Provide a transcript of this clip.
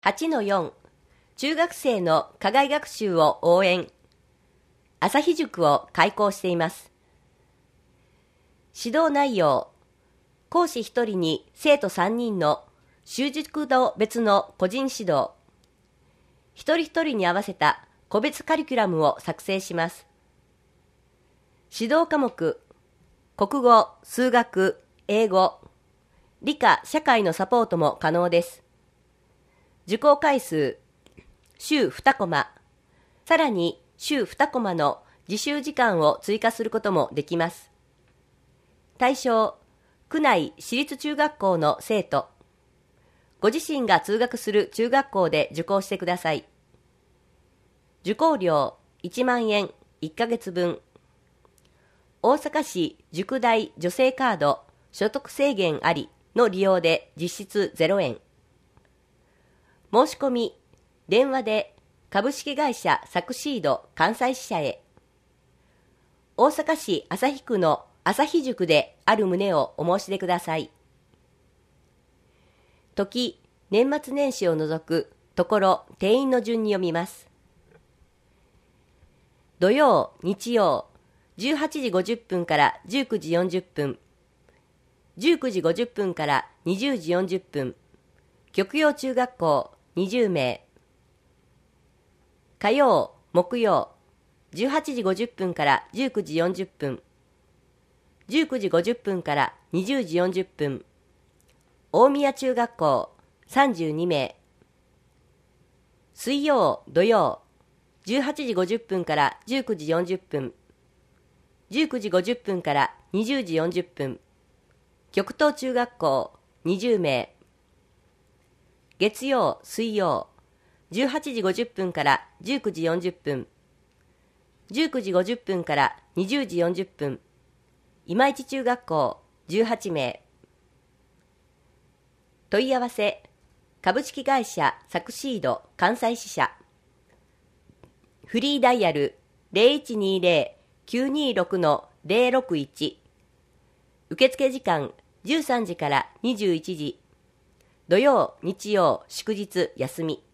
8-4 中学生の課外学習を応援。朝日塾を開講しています。指導内容、講師1人に生徒3人の習熟度別の個人指導。一人一人に合わせた個別カリキュラムを作成します。指導科目、国語、数学、英語、理科、社会のサポートも可能です。受講回数、週2コマ、さらに週2コマの自習時間を追加することもできます。対象、区内私立中学校の生徒。ご自身が通学する中学校で受講してください。受講料1万円1ヶ月分。大阪市塾代助成カード所得制限ありの利用で実質0円。申し込み、電話で株式会社サクシード関西支社へ。大阪市旭区の朝日塾である旨をお申し出ください。時、年末年始を除くところ定員の順に読みます。土曜、日曜、18時50分から19時40分、19時50分から20時40分、極陽中学校20名。火曜、木曜、18時50分から19時40分、19時50分から20時40分、大宮中学校32名。水曜、土曜、18時50分から19時40分、19時50分から20時40分、極東中学校20名。月曜、水曜、18時50分から19時40分、19時50分から20時40分、今市中学校18名。問い合わせ、株式会社サクシード関西支社。フリーダイヤル 0120-926-061。受付時間13時から21時。土曜、日曜、祝日休み。